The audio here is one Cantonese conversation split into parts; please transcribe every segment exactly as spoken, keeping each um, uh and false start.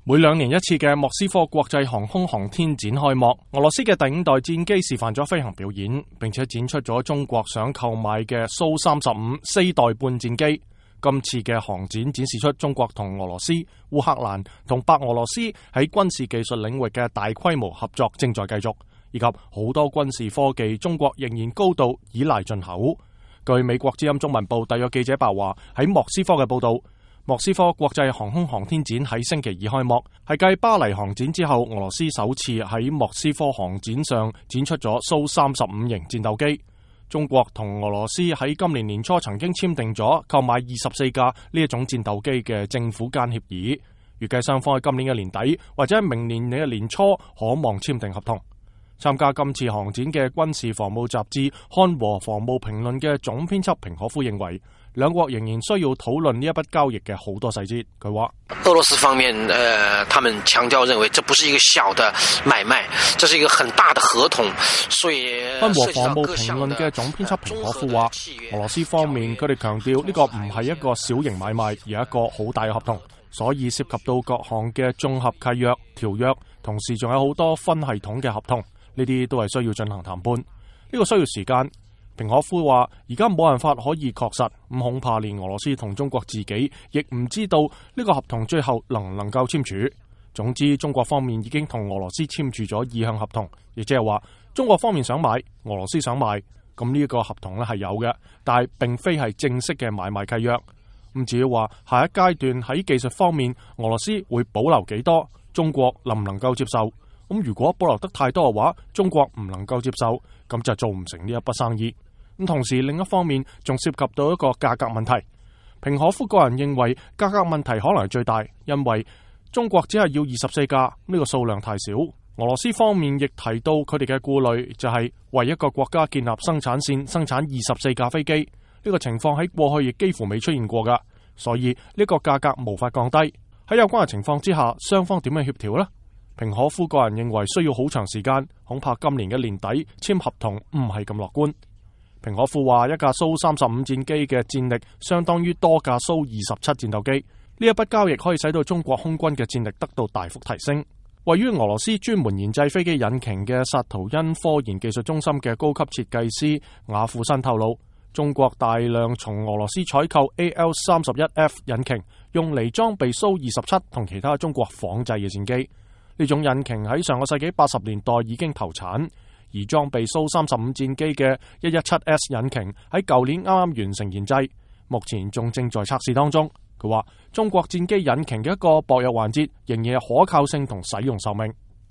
每兩年一次嘅莫斯科國際航空航天展開幕，俄羅斯嘅第五代戰機示範咗飛行表演，並且展出咗中國想購買嘅蘇三十五四代半戰機。今次嘅航展展示出中國同俄羅斯、烏克蘭同白俄羅斯喺軍事技術領域嘅大規模合作正在繼續，以及好多軍事科技中國仍然高度依賴進口。據美國之音中文部特約記者白華喺莫斯科嘅報道，莫斯科國際航空航天展喺星期二開幕，係繼巴黎航展之後，俄羅斯首次喺莫斯科航展上展出咗蘇三十五型戰鬥機。中國同俄羅斯喺今年年初曾經簽訂咗購買二十四架呢一種戰鬥機嘅政府間協議，預計雙方喺今年嘅年底或者係明年嘅年初可望簽訂合同。參加今次航展嘅軍事防務雜誌《漢和防務評論》嘅總編輯平可夫認為，兩國仍然需要討論呢一筆交易嘅好多細節。佢話： 俄羅斯方面，呃，他們強調認為，這不是一個小的買賣，這是一個很大的合同。所以， 漢和防務評論嘅總編輯平可夫話，俄羅斯方面佢哋強調呢個唔係一個小型買賣，而係一個好大嘅合同，所以涉及到各項嘅綜合契約、條約，同時仲有好多分系統嘅合同。呢啲都係需要進行談判，呢個需要時間。平可夫話：而家冇辦法可以確實，咁恐怕連俄羅斯同中國自己亦唔知道呢個合同最後能唔能夠簽署。總之，中國方面已經同俄羅斯簽署咗意向合同，亦即係話中國方面想買，俄羅斯想買，咁呢一個合同咧係有嘅，但係並非係正式嘅買賣契約。咁至於話下一階段喺技術方面，俄羅斯會保留幾多，中國能唔能夠接受？咁如果保留得太多嘅話，中國唔能夠接受，咁就做唔成呢一筆生意。咁同時另一方面仲涉及到一個價格問題。平可夫個人認為價格問題可能係最大，因為中國只係要二十四架，呢個數量太少。俄羅斯方面亦提到佢哋嘅顧慮就係為一個國家建立生產線，生產二十四架飛機，呢個情況喺過去亦幾乎未出現過噶，所以呢個價格無法降低。喺有關嘅情況之下，雙方點樣協調呢？平可夫個人認為需要好長時間，恐怕今年嘅年底簽合同唔係咁樂觀。平可夫話：一架蘇三十五戰機嘅戰力相當於多架蘇二十七戰鬥機，呢一筆交易可以使到中國空軍嘅戰力得到大幅提升。位於俄羅斯專門研製飛機引擎嘅薩圖因科研技術中心嘅高級設計師雅庫申透露，中國大量從俄羅斯採購 A L 三十一 F 引擎，用嚟裝備蘇二十七同其他中國仿製嘅戰機。呢種引擎喺上個世紀八十年代已經投產，而裝備蘇三十五戰機嘅一一七 S 引擎喺舊年啱啱完成研製，目前仲正在測試當中。佢話中國戰機引擎嘅一個薄弱環節仍然係可靠性同使用壽命。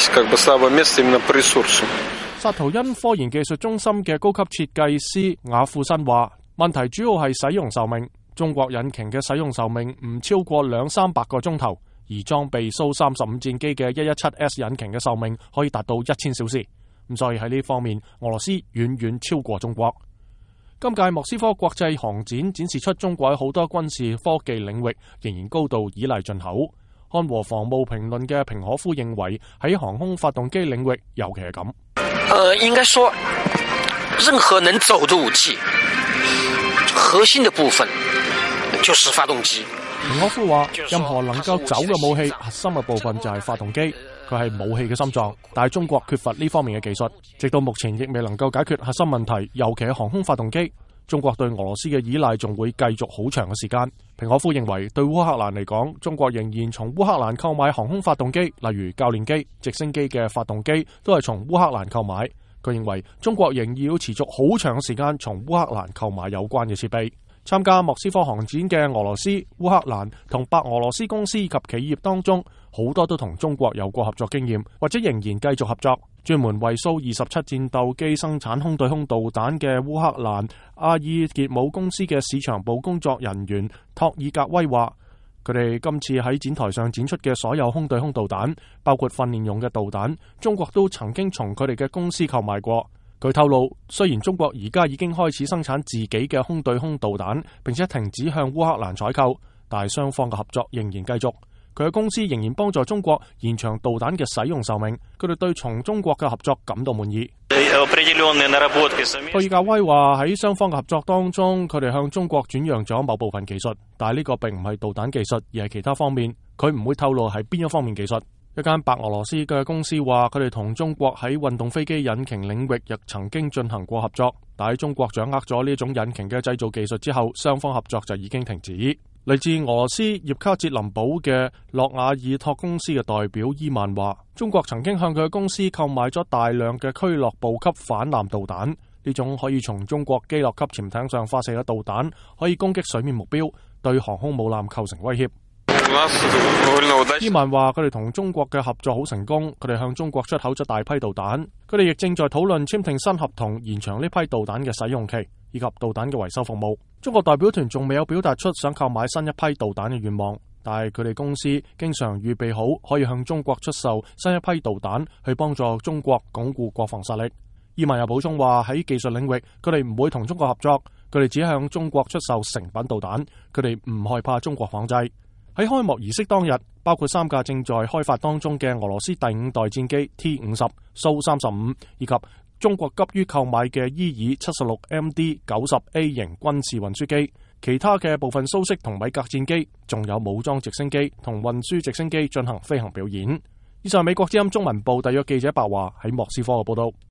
薩圖因科研技術中心嘅高級設計師雅庫申話，問題主要係使用壽命，中國引擎嘅使用壽命唔超過兩三百個鐘頭。而裝備蘇三十五戰機嘅一一七 S 引擎嘅壽命可以達到一千小時，咁所以喺呢方面，俄羅斯遠遠超過中國。今屆莫斯科國際航展展示出中國喺好多軍事科技領域仍然高度依賴進口。漢和防務評論嘅平可夫認為，喺航空發動機領域尤其係咁。 呃，應該說，任何能走的武器，核心的部分就是發動機。 平可夫話：任何能夠走嘅武器，核心嘅部分就係發動機，佢係武器嘅心臟。但係中國缺乏呢方面嘅技術，直到目前亦未能夠解決核心問題，尤其係航空發動機。中國對俄羅斯嘅依賴仲會繼續好長嘅時間。平可夫認為，對烏克蘭嚟講，中國仍然從烏克蘭購買航空發動機，例如教練機、直升機嘅發動機，都係從烏克蘭購買。佢認為中國仍然要持續好長嘅時間從烏克蘭購買有關嘅設備。參加莫斯科航展嘅俄羅斯、烏克蘭同白俄羅斯公司及企業當中，好多都同中國有過合作經驗，或者仍然繼續合作。專門為蘇二十七戰鬥機生產空對空導彈嘅烏克蘭阿爾傑姆公司嘅市場部工作人員托爾格威話，佢哋今次喺展台上展出嘅所有空對空導彈，包括訓練用嘅導彈，中國都曾經從佢哋嘅公司購買過。佢透露，雖然中國而家已經開始生產自己嘅空對空導彈，並且停止向烏克蘭採購，但係雙方嘅合作仍然繼續。佢嘅公司仍然幫助中國延長導彈嘅使用壽命。佢哋對從中國嘅合作感到滿意。托爾格威話喺雙方嘅合作當中，佢哋向中國轉讓咗某部分技術，但係呢個並唔係導彈技術，而係其他方面。 佢唔會透露係邊一方面技術。一間白俄羅斯嘅公司話，佢哋同中國喺運動飛機引擎領域亦曾經進行過合作，但喺中國掌握咗呢種引擎嘅製造技術之後，雙方合作就已經停止。嚟自俄羅斯葉卡捷林堡嘅諾瓦爾托公司嘅代表伊曼話，中國曾經向佢嘅公司購買咗大量嘅俱樂部級反艦導彈，呢種可以從中國基洛級潛艇上發射嘅導彈可以攻擊水面目標，對航空母艦構成威脅。伊曼話，佢哋同中國嘅合作好成功，佢哋向中國出口咗大批導彈，佢哋亦正在討論簽訂新合同，延長呢批導彈嘅使用期以及導彈嘅維修服務。中國代表團仲未有表達出想購買新一批導彈嘅願望，但係佢哋公司經常預備好可以向中國出售新一批導彈，去幫助中國鞏固國防實力。伊曼又補充話，喺技術領域，佢哋唔會同中國合作，佢哋只向中國出售成品導彈，佢哋唔害怕中國仿製。喺開幕儀式當日，包括三架正在開發當中嘅俄羅斯第五代戰機 T 五十、蘇三十五，以及中國急於購買嘅伊爾七十六 M D 九十 A 型軍事運輸機，其他嘅部分蘇式同米格戰機，仲有武裝直升機同運輸直升機進行飛行表演。以上係美國之音中文部特約記者白華喺莫斯科嘅報道。